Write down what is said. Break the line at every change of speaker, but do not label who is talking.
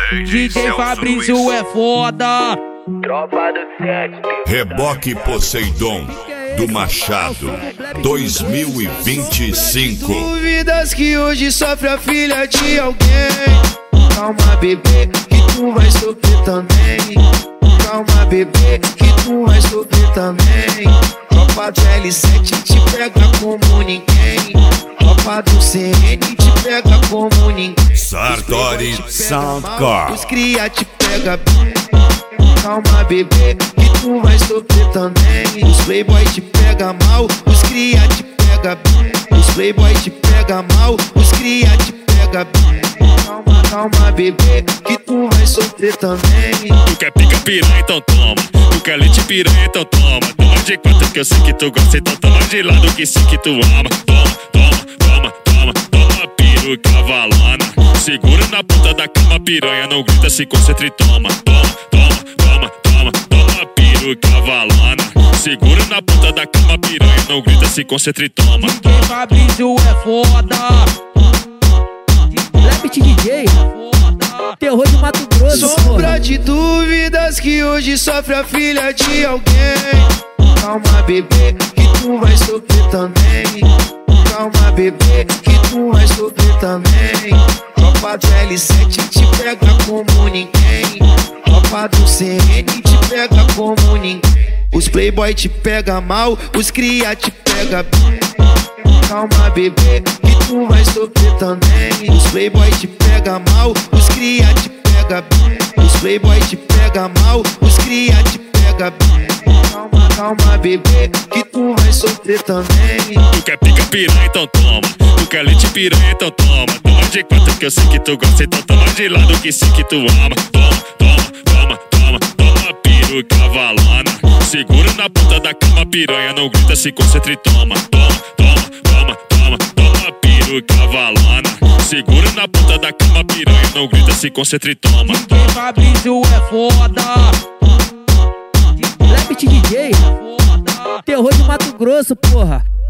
DJ Fabrício é foda.
Tropa do 7.
Reboque Poseidon do Machado 2025.
Dúvidas que hoje sofre a filha de alguém. Calma, bebê, que tu vai sofrer também. Calma, bebê, que tu vai sofrer também. Tropa do L7 te pega como ninguém. Tropa do CN te pega como ninguém.
Sartori Soundcore.
Os cria te pega bem. Calma, bebê, que tu vai sofrer também. Os playboy te pega mal, os cria te pega bem. Os playboy te pega mal, os cria te pega bem. Calma, calma, bebê, que tu vai sofrer também.
Tu quer pica piranha, então toma. Tu quer leite piranha, então toma. Toma de quatro que eu sei que tu gosta, então toma de lado que sei que tu ama. Toma, toma, toma, toma, toma piruca valona. Segura na ponta da cama, piranha, não grita, se concentra e toma. Toma, toma, toma, toma, toma piruca valona. Segura na ponta da cama, piranha, não grita, se concentra e toma.
DJ Fabrício é foda.
Rapid DJ, terror de Mato Grosso.
Sombra de dúvidas que hoje sofre a filha de alguém. Calma, bebê, que tu vai sofrer também. Calma, bebê, que tu vai sofrer também. Tropa do L7 te pega como ninguém. Tropa do CN te pega como ninguém. Os playboy te pega mal, os cria te pega bem. Calma, bebê, que tu vai sofrer também. Os playboy te pega mal, os cria te pega bem. Os playboy te pega mal, os cria te pega bem. Calma, calma, bebê, que tu vai sofrer também.
Tu quer pica piranha, então toma. Tu quer leite piranha, então toma. Toma de quatro que eu sei que tu gosta, então toma de lado que sei que tu ama. Toma, toma, toma, toma, toma piruca valona. Segura na ponta da cama, piranha, não grita, se concentra e toma. Toma, toma, toma, toma, toma piruca valona. Segura na ponta da cama, piranha, não grita, se concentra e toma.
DJ Fabrício é foda.
Rapid DJ, terror de Mato Grosso, porra.